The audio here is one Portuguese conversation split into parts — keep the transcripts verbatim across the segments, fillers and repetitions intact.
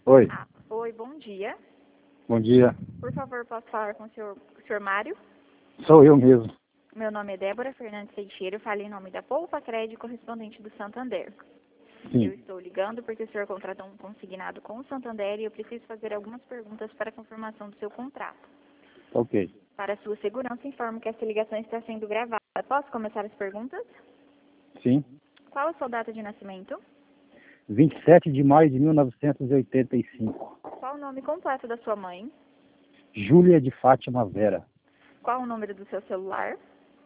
Oi, Ah, oi, bom dia. bom dia. Por favor, posso falar com o senhor, o senhor Mário? Sou eu mesmo. Meu nome é Débora Fernandes Teixeira, falo em nome da Poupa Crédito, correspondente do Santander. Eu Sim, estou ligando porque o senhor contratou um consignado com o Santander e eu preciso fazer algumas perguntas para a confirmação do seu contrato. ok. Para sua segurança, informo que essa ligação está sendo gravada. Posso começar as perguntas? Sim. Qual a sua data de nascimento? vinte e sete de maio de mil novecentos e oitenta e cinco. Qual o nome completo da sua mãe? Júlia de Fátima Vera. Qual o número do seu celular?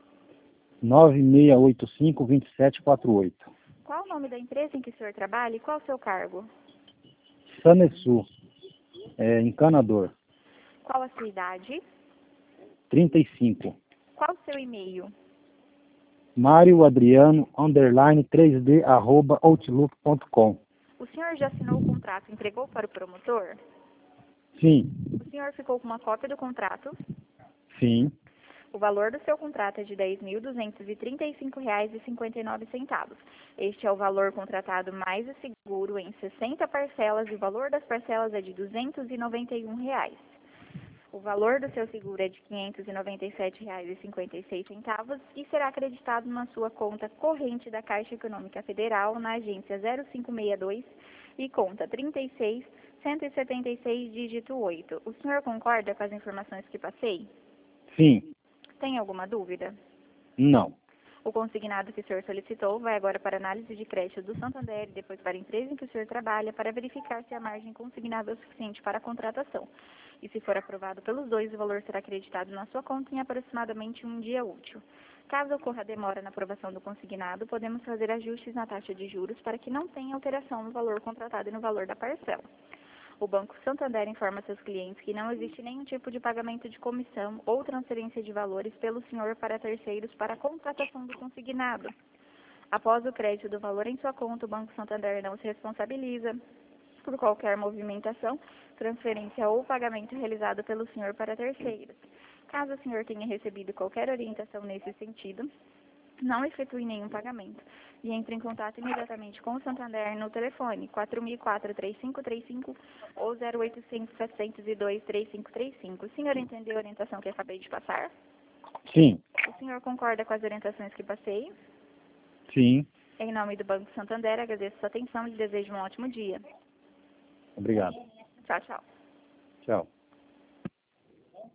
nove seis oito cinco, dois sete quatro oito. Qual o nome da empresa em que o senhor trabalha e qual o seu cargo? Sanesul, é, encanador. Qual a sua idade? trinta e cinco. Qual o seu e-mail? Mário Adriano, underline três d, arroba outlook ponto com. O senhor já assinou o contrato e entregou para o promotor? Sim, O senhor ficou com uma cópia do contrato? sim, O valor do seu contrato é de dez mil duzentos e trinta e cinco reais e cinquenta e nove centavos. Este é o valor contratado mais o seguro em sessenta parcelas e o valor das parcelas é de duzentos e noventa e um reais. O valor do seu seguro é de quinhentos e noventa e sete reais e cinquenta e seis centavos e será acreditado na sua conta corrente da Caixa Econômica Federal na agência zero cinco seis dois e conta trinta e seis, cento e setenta e seis, dígito oito. O senhor concorda com as informações que passei? sim, Tem alguma dúvida? não. O consignado que o senhor solicitou vai agora para análise de crédito do Santander e depois para a empresa em que o senhor trabalha para verificar se a margem consignada é o suficiente para a contratação. E se for aprovado pelos dois, o valor será acreditado na sua conta em aproximadamente um dia útil. Caso ocorra demora na aprovação do consignado, podemos fazer ajustes na taxa de juros para que não tenha alteração no valor contratado e no valor da parcela. O Banco Santander informa seus clientes que não existe nenhum tipo de pagamento de comissão ou transferência de valores pelo senhor para terceiros para a contratação do consignado. Após o crédito do valor em sua conta, o Banco Santander não se responsabiliza por qualquer movimentação, transferência ou pagamento realizado pelo senhor para terceiros. Caso o senhor tenha recebido qualquer orientação nesse sentido, não efetue nenhum pagamento e entre em contato imediatamente com o Santander no telefone quatro mil e quatro, três cinco três cinco ou zero oito cinco, sete zero dois, três cinco três cinco. O senhor entendeu a orientação que acabei de passar? Sim, O senhor concorda com as orientações que passei? sim. Em nome do Banco Santander, agradeço sua atenção e lhe desejo um ótimo dia. Obrigado. Tchau, tchau. Tchau.